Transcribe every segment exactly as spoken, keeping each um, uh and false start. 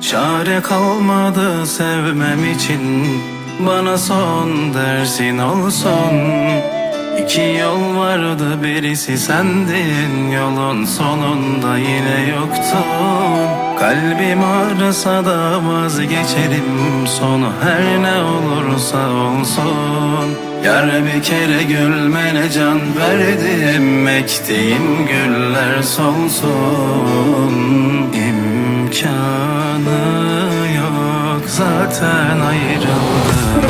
Çare kalmadı sevmem için, bana son dersin olsun. İki yol vardı, birisi sendin, yolun sonunda yine yoktun. Kalbim ağrısa da vazgeçerim, sonu her ne olursa olsun. Yar bir kere gülmene can verdim, ektiğim güller solsun. İmkanı yok zaten ayrıldık.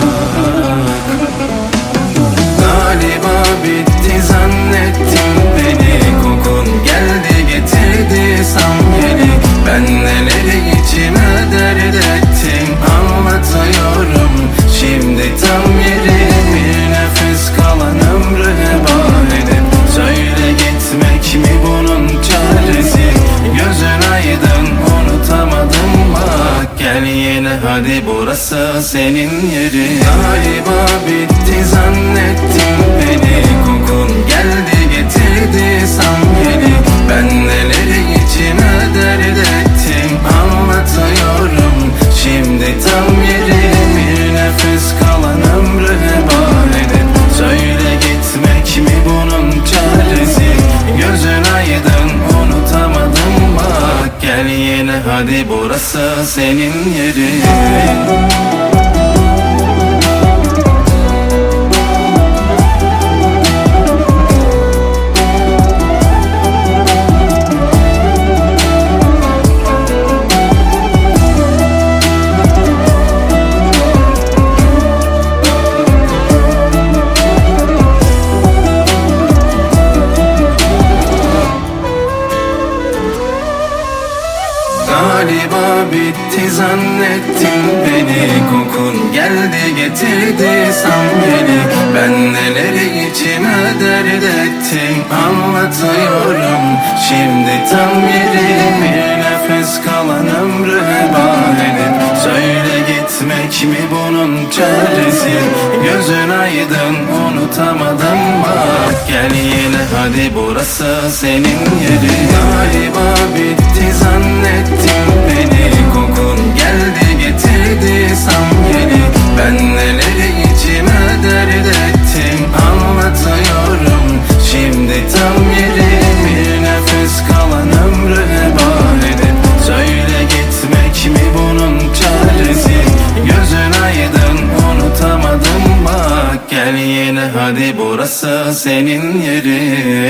Galiba bitti zannettim beni, kokun geldi getirdi samyeli. Ben neleri içime dert ettim, anlatıyorum şimdi tam yeri. Bir nefes kalan ömrü heba edip, söyle gitmek mi bunun çaresi? Gözün aydın unutamadım bak, gel yine hadi burası senin yerin. Galiba bitti zannettim beni, kokun geldi getirdi samyeli. Ben neleri içime dert ettim, anlatıyorum şimdi tam yeri. Bir nefes kalan ömrü heba edip, söyle gitmek mi bunun çaresi? Gözün aydın unutamadım bak, gel yine hadi burası senin yerin. Galiba bitti zannettim beni, kokun geldi getirdi samyeli. Ben neleri içime dert ettim, anlatıyorum şimdi tam yeri. Bir nefes kalan ömrü heba edip, söyle gitmek mi bunun çaresi? Gözün aydın unutamadım bak, gel yine hadi burası senin yerin. Galiba bitti zannettim beni, kokun geldi getirdi samyeli. Ben neleri içime dert ettim, anlatıyorum şimdi tam yeri. Bir nefes kalan ömrü heba edip, söyle gitmek mi bunun çaresi? Gözün aydın unutamadım bak, gel yine hadi burası senin yerin.